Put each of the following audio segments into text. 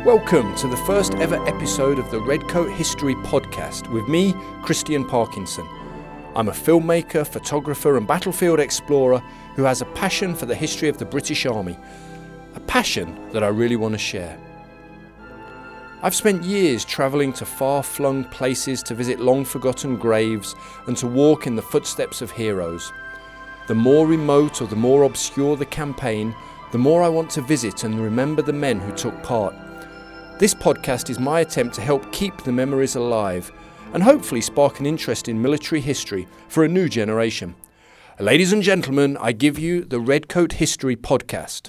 Welcome to the first ever episode of the Redcoat History Podcast with me, Christian Parkinson. I'm a filmmaker, photographer and battlefield explorer who has a passion for the history of the British Army, a passion that I really want to share. I've spent years travelling to far-flung places to visit long-forgotten graves and to walk in the footsteps of heroes. The more remote or the more obscure the campaign, the more I want to visit and remember the men who took part. This podcast is my attempt to help keep the memories alive and hopefully spark an interest in military history for a new generation. Ladies and gentlemen, I give you the Redcoat History Podcast.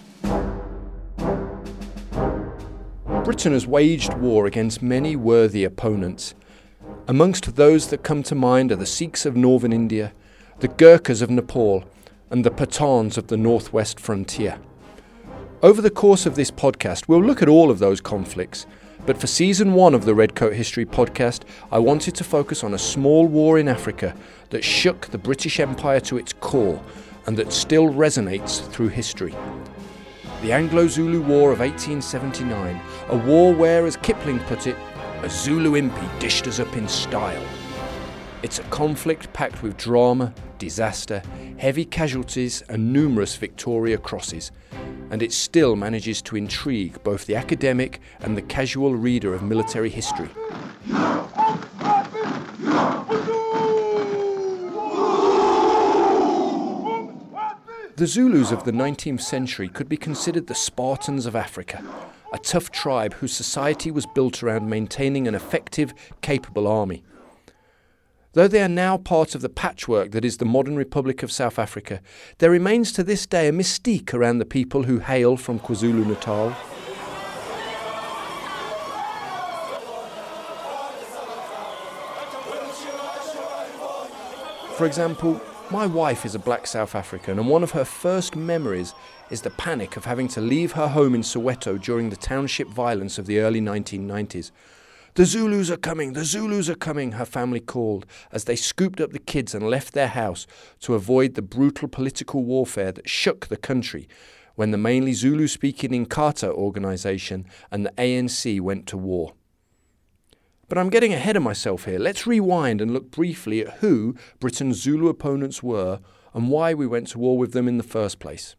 Britain has waged war against many worthy opponents. Amongst those that come to mind are the Sikhs of northern India, the Gurkhas of Nepal, and the Pathans of the northwest frontier. Over the course of this podcast, we'll look at all of those conflicts, but for season 1 of the Redcoat History Podcast, I wanted to focus on a small war in Africa that shook the British Empire to its core and that still resonates through history. The Anglo-Zulu War of 1879, a war where, as Kipling put it, a Zulu impi dished us up in style. It's a conflict packed with drama, disaster, heavy casualties and numerous Victoria Crosses, and it still manages to intrigue both the academic and the casual reader of military history. The Zulus of the 19th century could be considered the Spartans of Africa, a tough tribe whose society was built around maintaining an effective, capable army. Though they are now part of the patchwork that is the modern Republic of South Africa, there remains to this day a mystique around the people who hail from KwaZulu-Natal. For example, my wife is a black South African, and one of her first memories is the panic of having to leave her home in Soweto during the township violence of the early 1990s. "The Zulus are coming, the Zulus are coming," her family called as they scooped up the kids and left their house to avoid the brutal political warfare that shook the country when the mainly Zulu-speaking Inkatha organisation and the ANC went to war. But I'm getting ahead of myself here. Let's rewind and look briefly at who Britain's Zulu opponents were and why we went to war with them in the first place.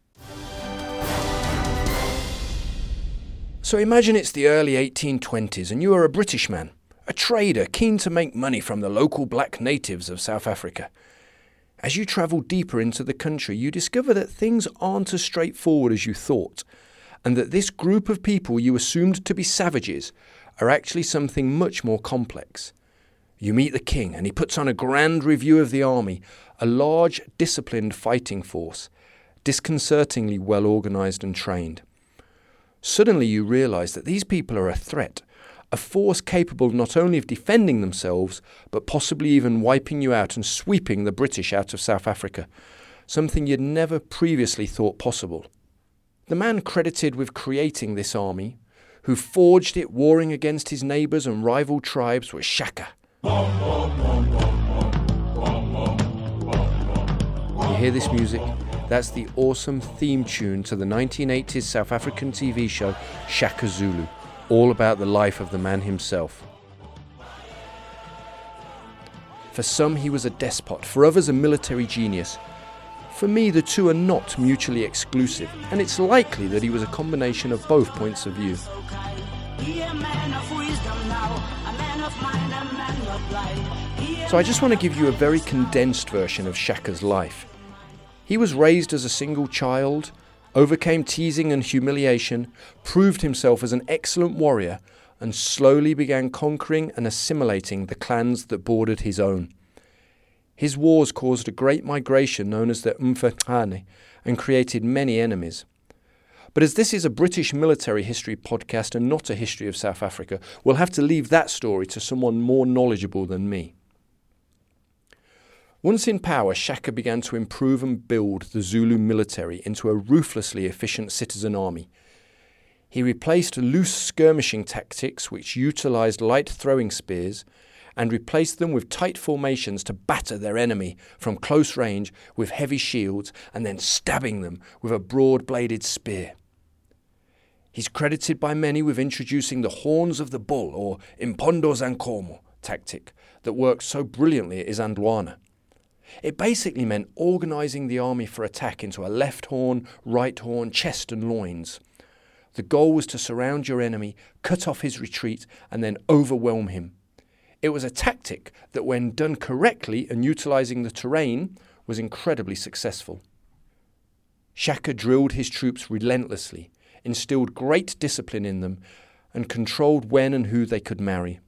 So imagine it's the early 1820s and you are a British man, a trader keen to make money from the local black natives of South Africa. As you travel deeper into the country, you discover that things aren't as straightforward as you thought, and that this group of people you assumed to be savages are actually something much more complex. You meet the king and he puts on a grand review of the army, a large, disciplined fighting force, disconcertingly well organised and trained. Suddenly you realise that these people are a threat, a force capable not only of defending themselves, but possibly even wiping you out and sweeping the British out of South Africa, something you'd never previously thought possible. The man credited with creating this army, who forged it warring against his neighbours and rival tribes, was Shaka. You hear this music? That's the awesome theme tune to the 1980s South African TV show Shaka Zulu, all about the life of the man himself. For some he was a despot, for others a military genius. For me the two are not mutually exclusive, and it's likely that he was a combination of both points of view. So I just want to give you a very condensed version of Shaka's life. He was raised as a single child, overcame teasing and humiliation, proved himself as an excellent warrior, and slowly began conquering and assimilating the clans that bordered his own. His wars caused a great migration known as the Umfetane and created many enemies. But as this is a British military history podcast and not a history of South Africa, we'll have to leave that story to someone more knowledgeable than me. Once in power, Shaka began to improve and build the Zulu military into a ruthlessly efficient citizen army. He replaced loose skirmishing tactics which utilised light throwing spears and replaced them with tight formations to batter their enemy from close range with heavy shields and then stabbing them with a broad-bladed spear. He's credited by many with introducing the horns of the bull, or impondo zancomo, tactic that worked so brilliantly at Isandlwana. It basically meant organising the army for attack into a left horn, right horn, chest and loins. The goal was to surround your enemy, cut off his retreat, and then overwhelm him. It was a tactic that, when done correctly and utilising the terrain, was incredibly successful. Shaka drilled his troops relentlessly, instilled great discipline in them, and controlled when and who they could marry.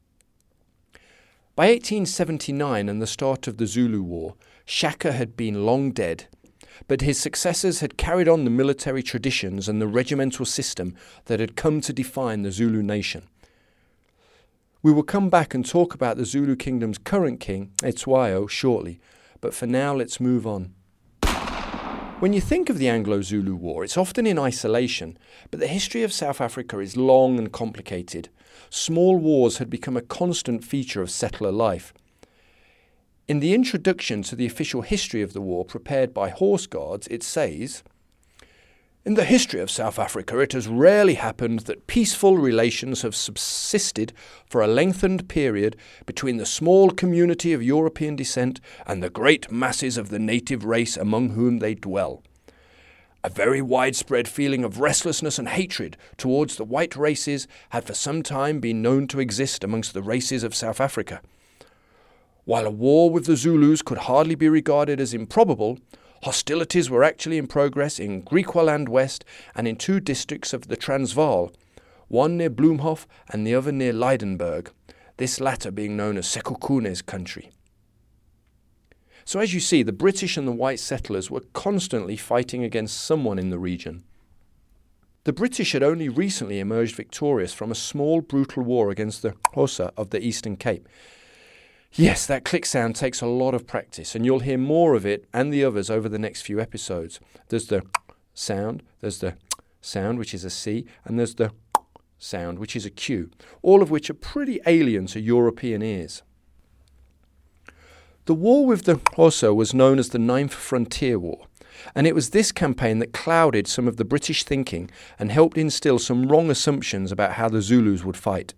By 1879 and the start of the Zulu War, Shaka had been long dead, but his successors had carried on the military traditions and the regimental system that had come to define the Zulu nation. We will come back and talk about the Zulu kingdom's current king, Cetshwayo, shortly, but for now let's move on. When you think of the Anglo-Zulu War, it's often in isolation, but the history of South Africa is long and complicated. Small wars had become a constant feature of settler life. In the introduction to the official history of the war prepared by Horse Guards, it says, "In the history of South Africa, it has rarely happened that peaceful relations have subsisted for a lengthened period between the small community of European descent and the great masses of the native race among whom they dwell. A very widespread feeling of restlessness and hatred towards the white races had for some time been known to exist amongst the races of South Africa. While a war with the Zulus could hardly be regarded as improbable, hostilities were actually in progress in Griqualand West and in 2 districts of the Transvaal, one near Bloemhof and the other near Lydenburg, this latter being known as Sekhukune's country. So as you see, the British and the white settlers were constantly fighting against someone in the region. The British had only recently emerged victorious from a small, brutal war against the Xhosa of the Eastern Cape. Yes, that click sound takes a lot of practice, and you'll hear more of it and the others over the next few episodes. There's the sound, there's the sound, which is a C, and there's the sound, which is a Q, all of which are pretty alien to European ears. The war with the Xhosa was known as the Ninth Frontier War, and it was this campaign that clouded some of the British thinking and helped instill some wrong assumptions about how the Zulus would fight.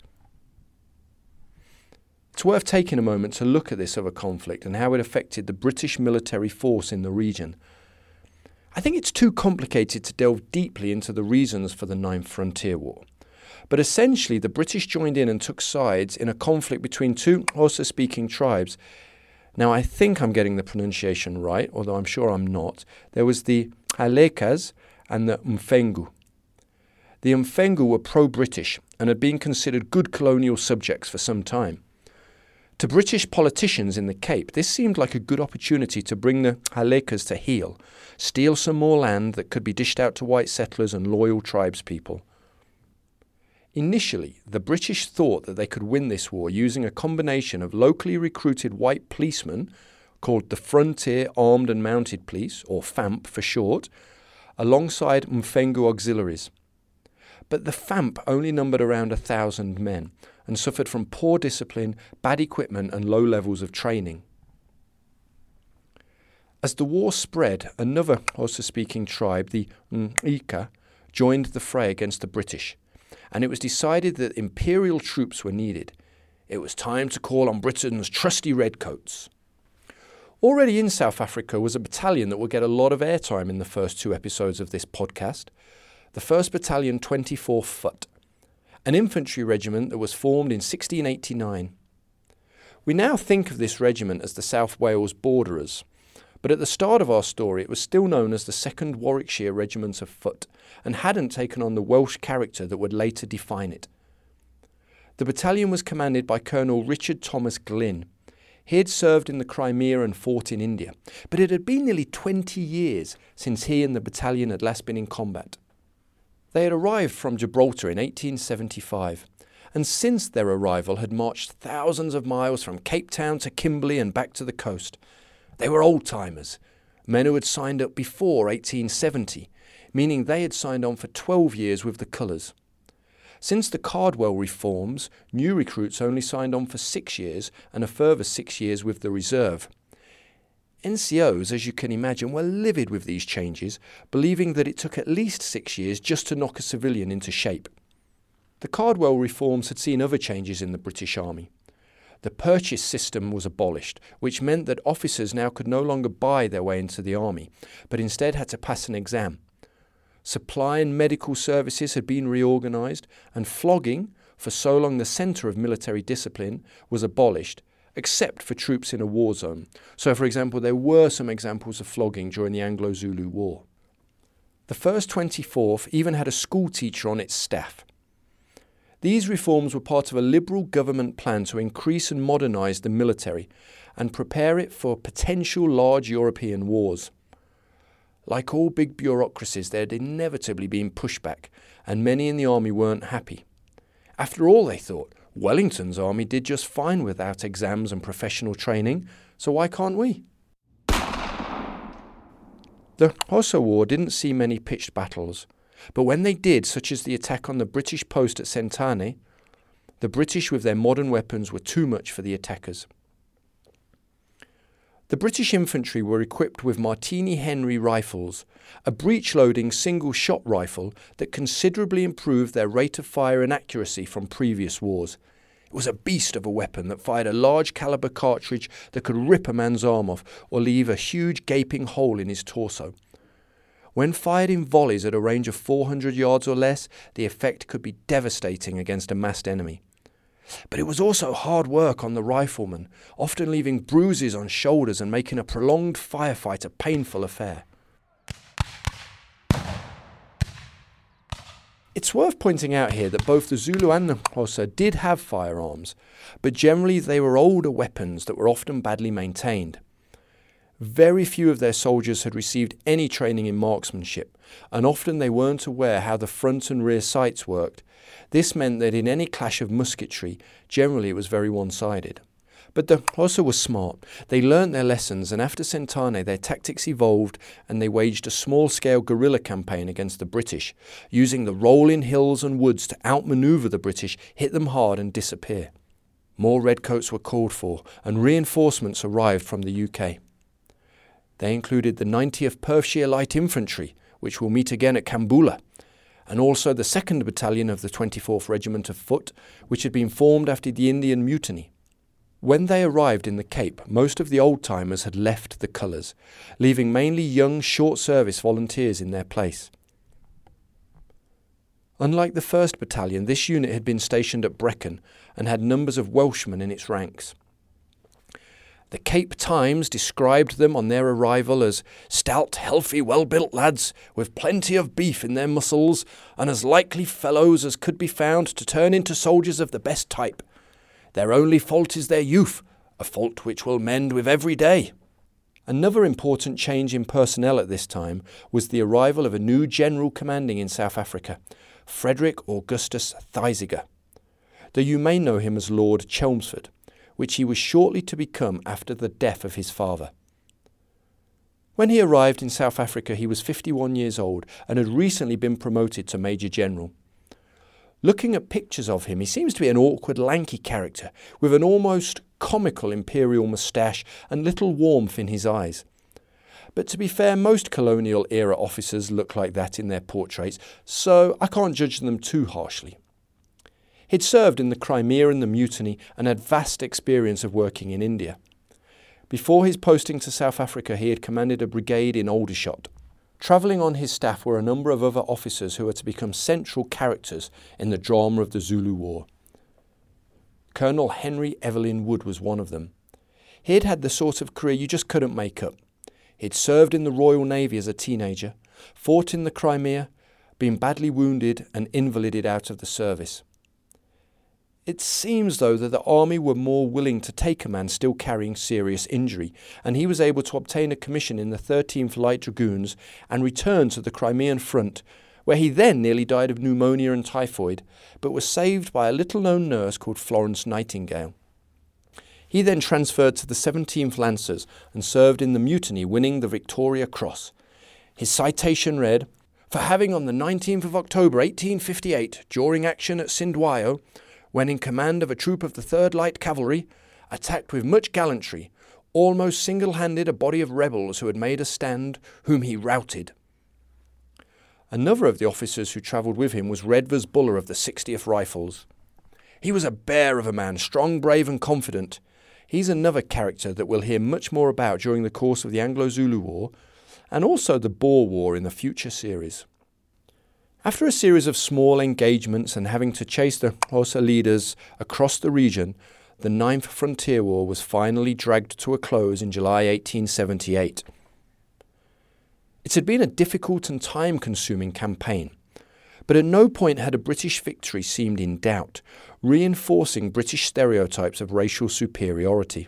It's worth taking a moment to look at this other conflict and how it affected the British military force in the region. I think it's too complicated to delve deeply into the reasons for the Ninth Frontier War. But essentially, the British joined in and took sides in a conflict between 2 Xhosa-speaking tribes. Now, I think I'm getting the pronunciation right, although I'm sure I'm not. There was the Halekas and the Mfengu. The Mfengu were pro-British and had been considered good colonial subjects for some time. To British politicians in the Cape, this seemed like a good opportunity to bring the Halekas to heel, steal some more land that could be dished out to white settlers and loyal tribespeople. Initially, the British thought that they could win this war using a combination of locally recruited white policemen, called the Frontier Armed and Mounted Police, or FAMP for short, alongside Mfengu auxiliaries. But the FAMP only numbered around 1,000 men and suffered from poor discipline, bad equipment and low levels of training. As the war spread, another Xhosa-speaking tribe, the Ngqika, joined the fray against the British, and it was decided that imperial troops were needed. It was time to call on Britain's trusty redcoats. Already in South Africa was a battalion that will get a lot of airtime in the first 2 episodes of this podcast, the 1st Battalion 24 Foot, an infantry regiment that was formed in 1689. We now think of this regiment as the South Wales Borderers, but at the start of our story it was still known as the 2nd Warwickshire Regiment of Foot and hadn't taken on the Welsh character that would later define it. The battalion was commanded by Colonel Richard Thomas Glynn. He had served in the Crimea and fought in India, but it had been nearly 20 years since he and the battalion had last been in combat. They had arrived from Gibraltar in 1875, and since their arrival had marched thousands of miles from Cape Town to Kimberley and back to the coast. They were old-timers, men who had signed up before 1870, meaning they had signed on for 12 years with the colours. Since the Cardwell reforms, new recruits only signed on for 6 years and a further 6 years with the reserve. NCOs, as you can imagine, were livid with these changes, believing that it took at least 6 years just to knock a civilian into shape. The Cardwell reforms had seen other changes in the British Army. The purchase system was abolished, which meant that officers now could no longer buy their way into the army, but instead had to pass an exam. Supply and medical services had been reorganised, and flogging, for so long the centre of military discipline, was abolished, except for troops in a war zone. So, for example, there were some examples of flogging during the Anglo-Zulu War. The 1st 24th even had a school teacher on its staff. These reforms were part of a Liberal government plan to increase and modernise the military and prepare it for potential large European wars. Like all big bureaucracies, there had inevitably been pushback, and many in the army weren't happy. After all, they thought, Wellington's army did just fine without exams and professional training, so why can't we? The Xhosa War didn't see many pitched battles, but when they did, such as the attack on the British post at Sentane, the British with their modern weapons were too much for the attackers. The British infantry were equipped with Martini Henry rifles, a breech-loading single-shot rifle that considerably improved their rate of fire and accuracy from previous wars. It was a beast of a weapon that fired a large caliber cartridge that could rip a man's arm off or leave a huge gaping hole in his torso. When fired in volleys at a range of 400 yards or less, the effect could be devastating against a massed enemy. But it was also hard work on the riflemen, often leaving bruises on shoulders and making a prolonged firefight a painful affair. It's worth pointing out here that both the Zulu and the Xhosa did have firearms, but generally they were older weapons that were often badly maintained. Very few of their soldiers had received any training in marksmanship, and often they weren't aware how the front and rear sights worked. This meant that in any clash of musketry, generally it was very one-sided. But the Xhosa were smart. They learnt their lessons, and after Sentane their tactics evolved and they waged a small-scale guerrilla campaign against the British, using the rolling hills and woods to outmaneuver the British, hit them hard and disappear. More redcoats were called for, and reinforcements arrived from the UK. They included the 90th Perthshire Light Infantry, which will meet again at Kambula, and also the 2nd Battalion of the 24th Regiment of Foot, which had been formed after the Indian Mutiny. When they arrived in the Cape, most of the old-timers had left the colours, leaving mainly young short-service volunteers in their place. Unlike the 1st Battalion, this unit had been stationed at Brecon and had numbers of Welshmen in its ranks. The Cape Times described them on their arrival as stout, healthy, well-built lads with plenty of beef in their muscles and as likely fellows as could be found to turn into soldiers of the best type. Their only fault is their youth, a fault which will mend with every day. Another important change in personnel at this time was the arrival of a new general commanding in South Africa, Frederick Augustus Thesiger, though you may know him as Lord Chelmsford, which he was shortly to become after the death of his father. When he arrived in South Africa, he was 51 years old and had recently been promoted to Major General. Looking at pictures of him, he seems to be an awkward, lanky character with an almost comical imperial moustache and little warmth in his eyes. But to be fair, most colonial-era officers look like that in their portraits, so I can't judge them too harshly. He'd served in the Crimea and the Mutiny and had vast experience of working in India. Before his posting to South Africa, he had commanded a brigade in Aldershot. Travelling on his staff were a number of other officers who were to become central characters in the drama of the Zulu War. Colonel Henry Evelyn Wood was one of them. He had had the sort of career you just couldn't make up. He'd served in the Royal Navy as a teenager, fought in the Crimea, been badly wounded and invalided out of the service. It seems, though, that the army were more willing to take a man still carrying serious injury, and he was able to obtain a commission in the 13th Light Dragoons and return to the Crimean front, where he then nearly died of pneumonia and typhoid, but was saved by a little-known nurse called Florence Nightingale. He then transferred to the 17th Lancers and served in the Mutiny, winning the Victoria Cross. His citation read, "For having on the 19th of October 1858, during action at Sindwayo, when in command of a troop of the 3rd Light Cavalry, attacked with much gallantry almost single-handed a body of rebels who had made a stand, whom he routed. Another of the officers who travelled with him was Redvers Buller of the 60th Rifles. He was a bear of a man, strong, brave and confident. He's another character that we'll hear much more about during the course of the Anglo-Zulu War, and also the Boer War in the future series. After a series of small engagements and having to chase the Xhosa leaders across the region, the Ninth Frontier War was finally dragged to a close in July 1878. It had been a difficult and time-consuming campaign, but at no point had a British victory seemed in doubt, reinforcing British stereotypes of racial superiority.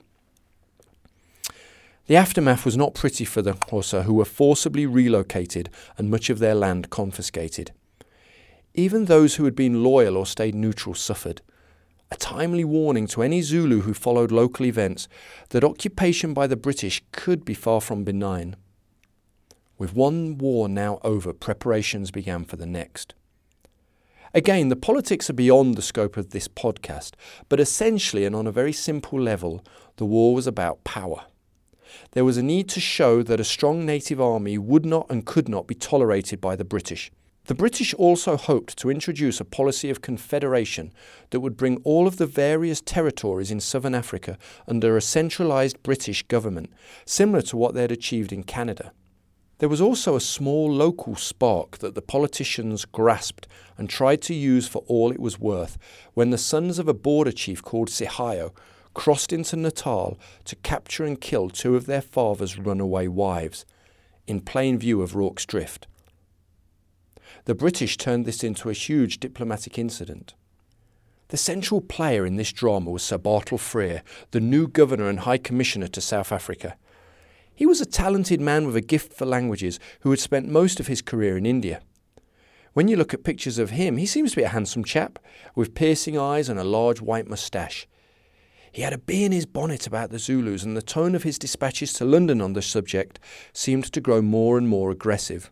The aftermath was not pretty for the Xhosa, who were forcibly relocated and much of their land confiscated. Even those who had been loyal or stayed neutral suffered. A timely warning to any Zulu who followed local events that occupation by the British could be far from benign. With one war now over, preparations began for the next. Again, the politics are beyond the scope of this podcast, but essentially and on a very simple level, the war was about power. There was a need to show that a strong native army would not and could not be tolerated by the British. The British also hoped to introduce a policy of confederation that would bring all of the various territories in southern Africa under a centralised British government, similar to what they had achieved in Canada. There was also a small local spark that the politicians grasped and tried to use for all it was worth when the sons of a border chief called Sihayo crossed into Natal to capture and kill two of their father's runaway wives, in plain view of Rorke's Drift. The British turned this into a huge diplomatic incident. The central player in this drama was Sir Bartle Frere, the new governor and High Commissioner to South Africa. He was a talented man with a gift for languages who had spent most of his career in India. When you look at pictures of him, he seems to be a handsome chap, with piercing eyes and a large white moustache. He had a bee in his bonnet about the Zulus, and the tone of his dispatches to London on the subject seemed to grow more and more aggressive.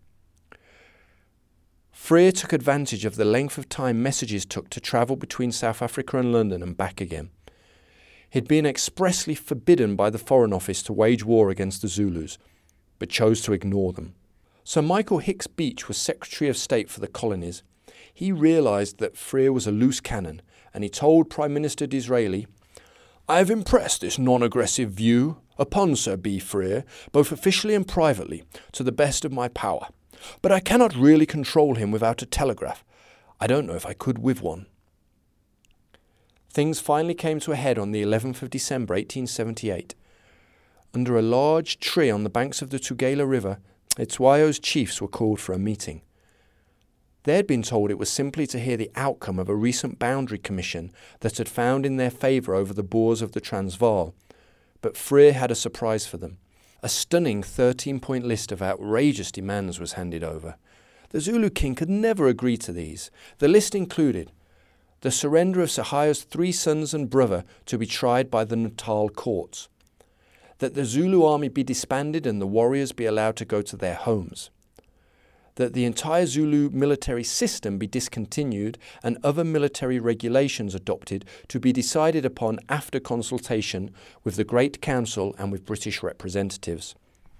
Frere took advantage of the length of time messages took to travel between South Africa and London and back again. He had been expressly forbidden by the Foreign Office to wage war against the Zulus, but chose to ignore them. Sir Michael Hicks Beach was Secretary of State for the colonies. He realised that Frere was a loose cannon, and he told Prime Minister Disraeli, "I have impressed this non-aggressive view upon Sir B. Frere, both officially and privately, to the best of my power. But I cannot really control him without a telegraph. I don't know if I could with one." Things finally came to a head on the 11th of December 1878. Under a large tree on the banks of the Tugela River, Cetshwayo's chiefs were called for a meeting. They had been told it was simply to hear the outcome of a recent boundary commission that had found in their favour over the Boers of the Transvaal. But Frere had a surprise for them. A stunning 13-point list of outrageous demands was handed over. The Zulu king could never agree to these. The list included the surrender of Sihayo's 3 sons and brother to be tried by the Natal courts, that the Zulu army be disbanded and the warriors be allowed to go to their homes, that the entire Zulu military system be discontinued and other military regulations adopted to be decided upon after consultation with the Great Council and with British representatives.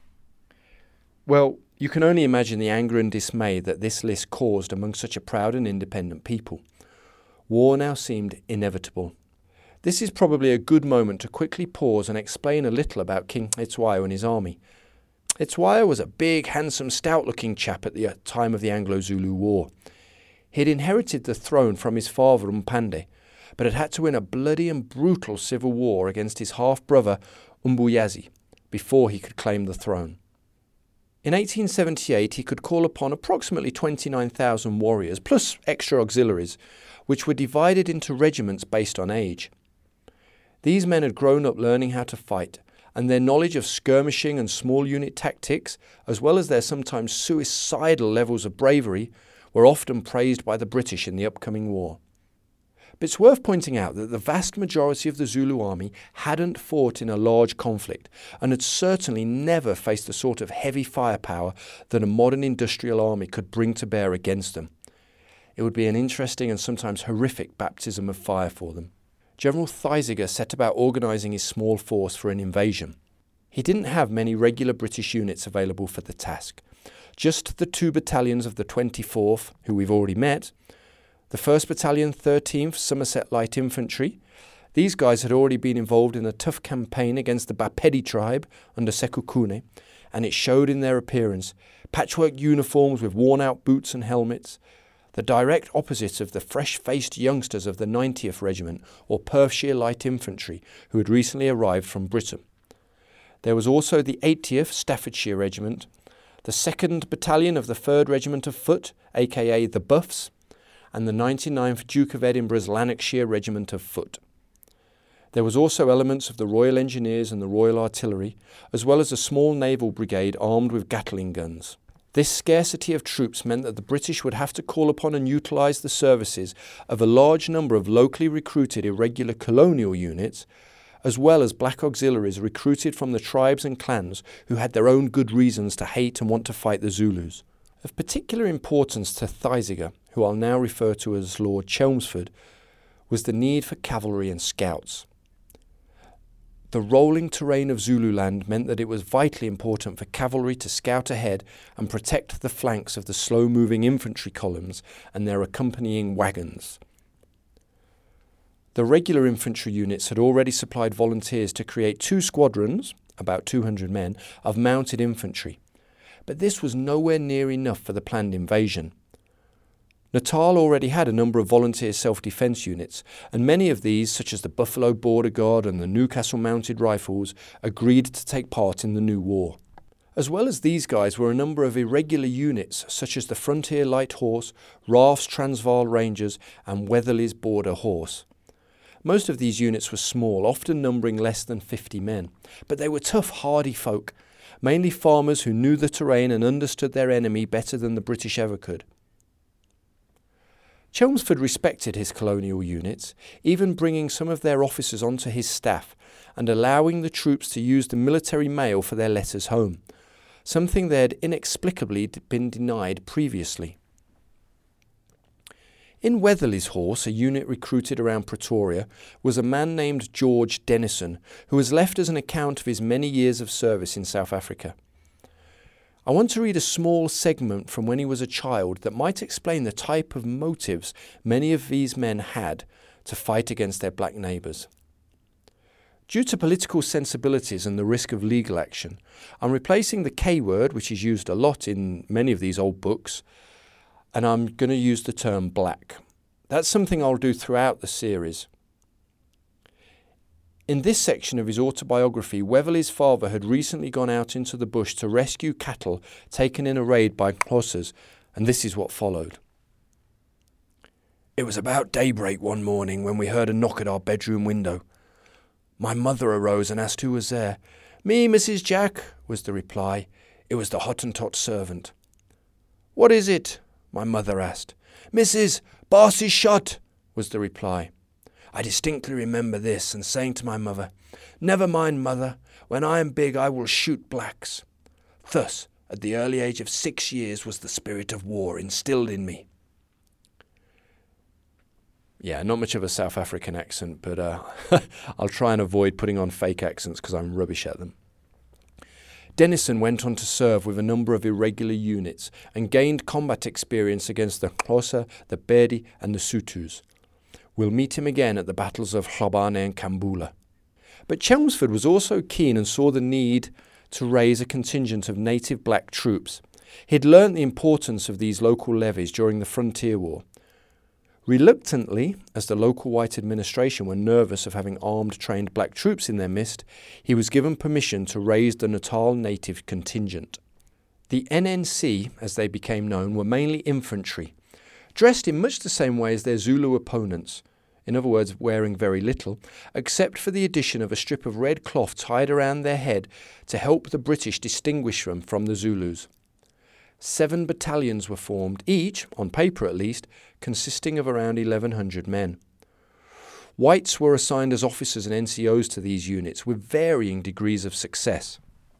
Well, you can only imagine the anger and dismay that this list caused among such a proud and independent people. War now seemed inevitable. This is probably a good moment to quickly pause and explain a little about King Cetshwayo and his army. Cetshwayo was a big, handsome, stout-looking chap at the time of the Anglo-Zulu War. He had inherited the throne from his father Mpande, but had had to win a bloody and brutal civil war against his half-brother Umbuyazi before he could claim the throne. In 1878 he could call upon approximately 29,000 warriors, plus extra auxiliaries, which were divided into regiments based on age. These men had grown up learning how to fight, and their knowledge of skirmishing and small unit tactics, as well as their sometimes suicidal levels of bravery, were often praised by the British in the upcoming war. But it's worth pointing out that the vast majority of the Zulu army hadn't fought in a large conflict and had certainly never faced the sort of heavy firepower that a modern industrial army could bring to bear against them. It would be an interesting and sometimes horrific baptism of fire for them. General Thesiger set about organising his small force for an invasion. He didn't have many regular British units available for the task. Just the 2 battalions of the 24th, who we've already met, the 1st Battalion 13th Somerset Light Infantry. These guys had already been involved in a tough campaign against the Bapedi tribe under Sekou Koune, and it showed in their appearance. Patchwork uniforms with worn-out boots and helmets, the direct opposite of the fresh-faced youngsters of the 90th Regiment or Perthshire Light Infantry who had recently arrived from Britain. There was also the 80th Staffordshire Regiment, the 2nd Battalion of the 3rd Regiment of Foot, aka the Buffs, and the 99th Duke of Edinburgh's Lanarkshire Regiment of Foot. There was also elements of the Royal Engineers and the Royal Artillery, as well as a small naval brigade armed with Gatling guns. This scarcity of troops meant that the British would have to call upon and utilise the services of a large number of locally recruited irregular colonial units, as well as black auxiliaries recruited from the tribes and clans who had their own good reasons to hate and want to fight the Zulus. Of particular importance to Thesiger, who I'll now refer to as Lord Chelmsford, was the need for cavalry and scouts. The rolling terrain of Zululand meant that it was vitally important for cavalry to scout ahead and protect the flanks of the slow-moving infantry columns and their accompanying wagons. The regular infantry units had already supplied volunteers to create 2 squadrons, about 200 men, of mounted infantry, but this was nowhere near enough for the planned invasion. Natal already had a number of volunteer self-defence units, and many of these, such as the Buffalo Border Guard and the Newcastle Mounted Rifles, agreed to take part in the new war. As well as these guys were a number of irregular units, such as the Frontier Light Horse, Ralph's Transvaal Rangers, and Weatherly's Border Horse. Most of these units were small, often numbering less than 50 men, but they were tough, hardy folk, mainly farmers who knew the terrain and understood their enemy better than the British ever could. Chelmsford respected his colonial units, even bringing some of their officers onto his staff and allowing the troops to use the military mail for their letters home, something they had inexplicably been denied previously. In Weatherly's horse, a unit recruited around Pretoria, was a man named George Dennison, who has left us an account of his many years of service in South Africa. I want to read a small segment from when he was a child that might explain the type of motives many of these men had to fight against their black neighbours. Due to political sensibilities and the risk of legal action, I'm replacing the K word, which is used a lot in many of these old books, and I'm going to use the term black. That's something I'll do throughout the series. In this section of his autobiography, Weatherly's father had recently gone out into the bush to rescue cattle taken in a raid by Xhosas, and this is what followed. It was about daybreak one morning when we heard a knock at our bedroom window. My mother arose and asked who was there. "Me, Mrs. Jack," was the reply. It was the Hottentot servant. "What is it?" my mother asked. "Mrs. Boss is shot," was the reply. I distinctly remember this and saying to my mother, "Never mind, mother, when I am big I will shoot blacks." Thus, at the early age of 6 years was the spirit of war instilled in me. Yeah, not much of a South African accent, but I'll try and avoid putting on fake accents because I'm rubbish at them. Dennison went on to serve with a number of irregular units and gained combat experience against the Xhosa, the Bedi and the Sutus. We'll meet him again at the battles of Hlabane and Kambula. But Chelmsford was also keen and saw the need to raise a contingent of native black troops. He'd learnt the importance of these local levies during the Frontier War. Reluctantly, as the local white administration were nervous of having armed trained black troops in their midst, he was given permission to raise the Natal native contingent. The NNC, as they became known, were mainly infantry, dressed in much the same way as their Zulu opponents, in other words, wearing very little, except for the addition of a strip of red cloth tied around their head to help the British distinguish them from the Zulus. 7 battalions were formed, each, on paper at least, consisting of around 1,100 men. Whites were assigned as officers and NCOs to these units, with varying degrees of success.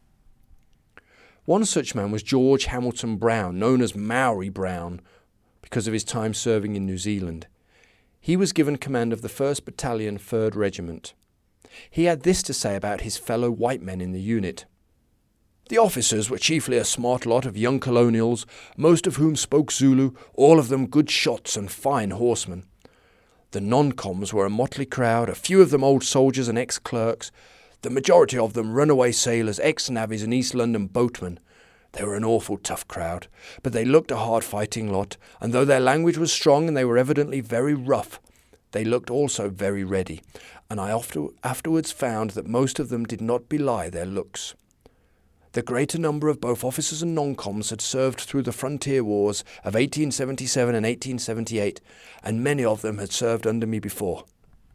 One such man was George Hamilton Brown, known as Maori Brown, because of his time serving in New Zealand. He was given command of the 1st Battalion, 3rd Regiment. He had this to say about his fellow white men in the unit. The officers were chiefly a smart lot of young colonials, most of whom spoke Zulu, all of them good shots and fine horsemen. The non-coms were a motley crowd, a few of them old soldiers and ex-clerks, the majority of them runaway sailors, ex-navvies and East London boatmen. They were an awful tough crowd, but they looked a hard-fighting lot, and though their language was strong and they were evidently very rough, they looked also very ready, and I afterwards found that most of them did not belie their looks. The greater number of both officers and non-coms had served through the frontier wars of 1877 and 1878, and many of them had served under me before.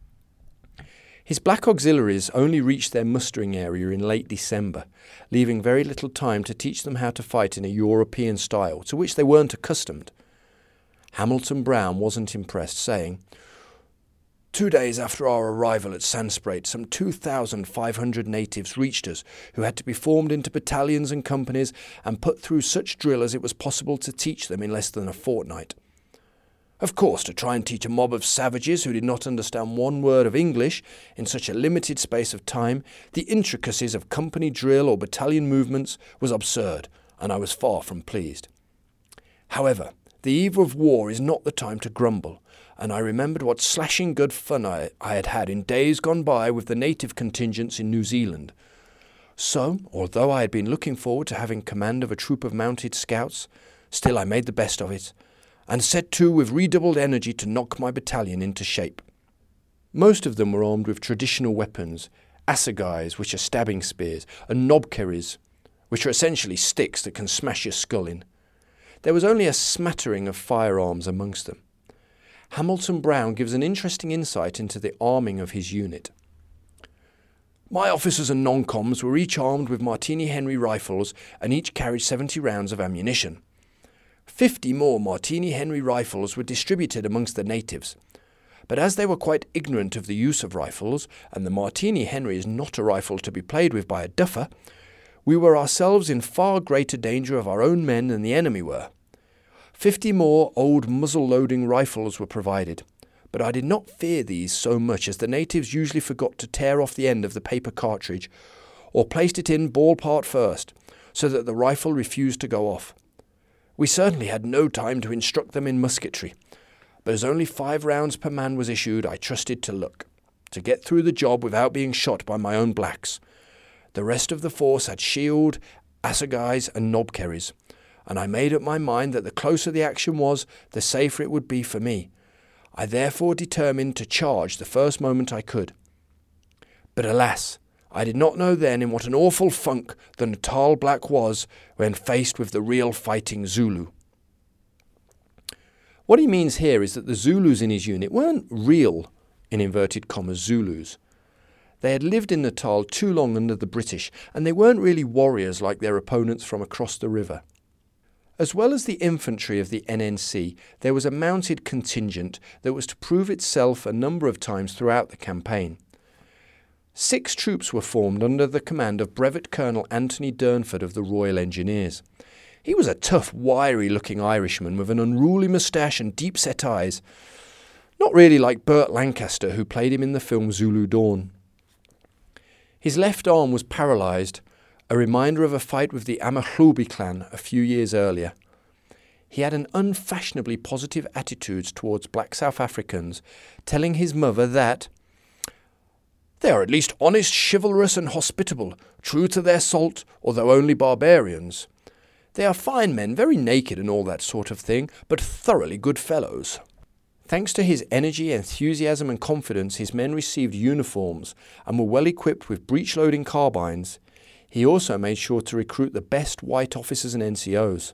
His black auxiliaries only reached their mustering area in late December, leaving very little time to teach them how to fight in a European style, to which they weren't accustomed. Hamilton Brown wasn't impressed, saying, 2 days after our arrival at Sansprate, some 2,500 natives reached us, who had to be formed into battalions and companies and put through such drill as it was possible to teach them in less than a fortnight. Of course, to try and teach a mob of savages who did not understand one word of English in such a limited space of time, the intricacies of company drill or battalion movements was absurd, and I was far from pleased. However, the eve of war is not the time to grumble, and I remembered what slashing good fun I had had in days gone by with the native contingents in New Zealand. So, although I had been looking forward to having command of a troop of mounted scouts, still I made the best of it, and set to with redoubled energy to knock my battalion into shape. Most of them were armed with traditional weapons, assegais, which are stabbing spears, and knobkerries, which are essentially sticks that can smash your skull in. There was only a smattering of firearms amongst them. Hamilton Brown gives an interesting insight into the arming of his unit. My officers and non-coms were each armed with Martini Henry rifles and each carried 70 rounds of ammunition. 50 more Martini Henry rifles were distributed amongst the natives. But as they were quite ignorant of the use of rifles, and the Martini Henry is not a rifle to be played with by a duffer, we were ourselves in far greater danger of our own men than the enemy were. 50 more old muzzle-loading rifles were provided, but I did not fear these so much as the natives usually forgot to tear off the end of the paper cartridge, or placed it in ball part first, so that the rifle refused to go off. We certainly had no time to instruct them in musketry, but as only 5 rounds per man was issued, I trusted to luck, to get through the job without being shot by my own blacks. The rest of the force had shield, assegais and knobkerries, and I made up my mind that the closer the action was, the safer it would be for me. I therefore determined to charge the first moment I could. But alas, I did not know then in what an awful funk the Natal black was when faced with the real fighting Zulu. What he means here is that the Zulus in his unit weren't real, in inverted commas, Zulus. They had lived in Natal too long under the British, and they weren't really warriors like their opponents from across the river. As well as the infantry of the NNC, there was a mounted contingent that was to prove itself a number of times throughout the campaign. 6 troops were formed under the command of Brevet Colonel Anthony Durnford of the Royal Engineers. He was a tough, wiry-looking Irishman with an unruly moustache and deep-set eyes, not really like Burt Lancaster, who played him in the film Zulu Dawn. His left arm was paralysed, a reminder of a fight with the Amahlubi clan a few years earlier. He had an unfashionably positive attitude towards black South Africans, telling his mother that they are at least honest, chivalrous and hospitable, true to their salt, although only barbarians. They are fine men, very naked and all that sort of thing, but thoroughly good fellows. Thanks to his energy, enthusiasm and confidence, his men received uniforms and were well equipped with breech-loading carbines. He also made sure to recruit the best white officers and NCOs.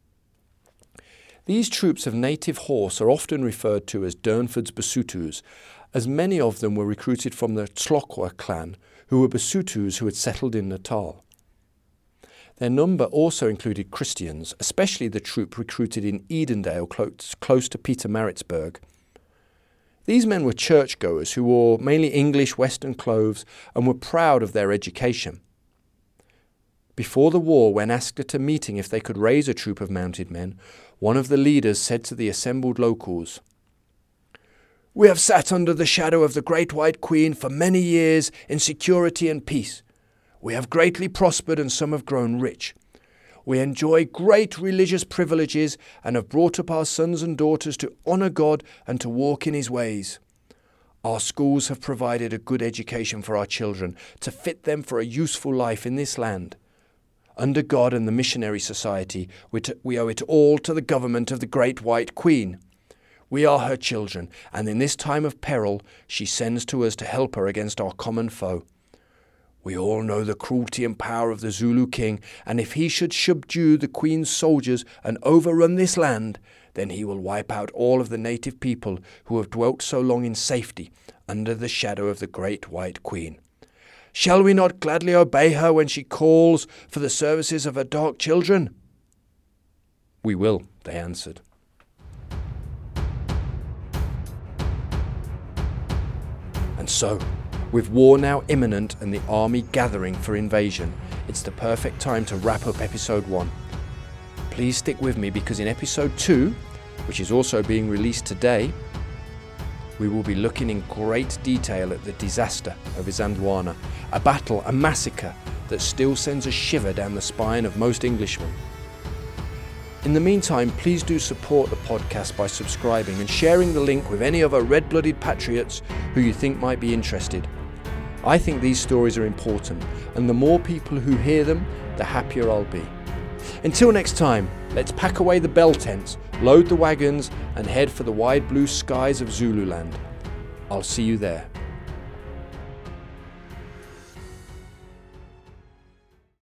These troops of native horse are often referred to as Durnford's Basutos, as many of them were recruited from the Tlokwa clan, who were Basutos who had settled in Natal. Their number also included Christians, especially the troop recruited in Edendale, close to Pietermaritzburg. These men were churchgoers who wore mainly English Western clothes and were proud of their education. Before the war, when asked at a meeting if they could raise a troop of mounted men, one of the leaders said to the assembled locals, We have sat under the shadow of the Great White Queen for many years in security and peace. We have greatly prospered and some have grown rich. We enjoy great religious privileges and have brought up our sons and daughters to honour God and to walk in His ways. Our schools have provided a good education for our children to fit them for a useful life in this land. Under God and the Missionary Society, we owe it all to the government of the Great White Queen. We are her children, and in this time of peril, she sends to us to help her against our common foe. We all know the cruelty and power of the Zulu king, and if he should subdue the Queen's soldiers and overrun this land, then he will wipe out all of the native people who have dwelt so long in safety under the shadow of the Great White Queen. Shall we not gladly obey her when she calls for the services of her dark children? We will, they answered. And so, with war now imminent and the army gathering for invasion, it's the perfect time to wrap up episode 1. Please stick with me because in episode 2, which is also being released today, we will be looking in great detail at the disaster of Isandlwana, a battle, a massacre that still sends a shiver down the spine of most Englishmen. In the meantime, please do support the podcast by subscribing and sharing the link with any other red-blooded patriots who you think might be interested. I think these stories are important, and the more people who hear them, the happier I'll be. Until next time, let's pack away the bell tents, load the wagons, and head for the wide blue skies of Zululand. I'll see you there.